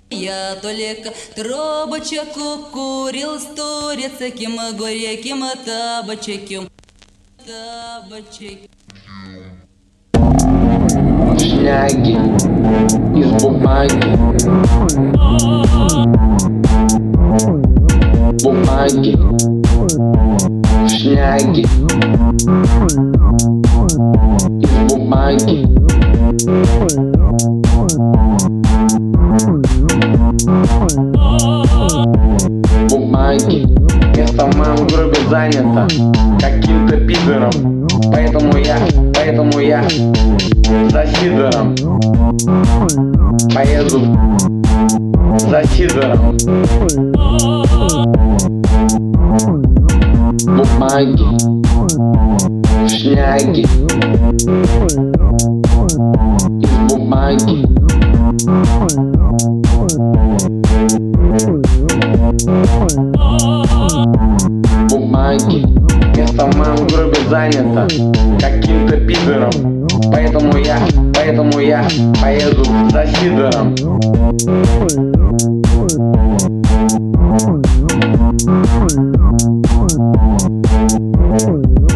Я только трубочек курил с турецким горьким табачеком. Шняги из бумаги, бумаги, шняги из бумаги. Бумаги. Место в моем гробе занято каким-то пидором. Поэтому я за Сидором поеду, за Сидором. Бумаги, шняги из бумаги. Бумаги. Место в моем гробе занято каким-то пидором. Поэтому я поеду за Сидором.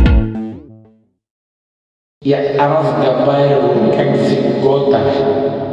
Я разговариваю как зигота.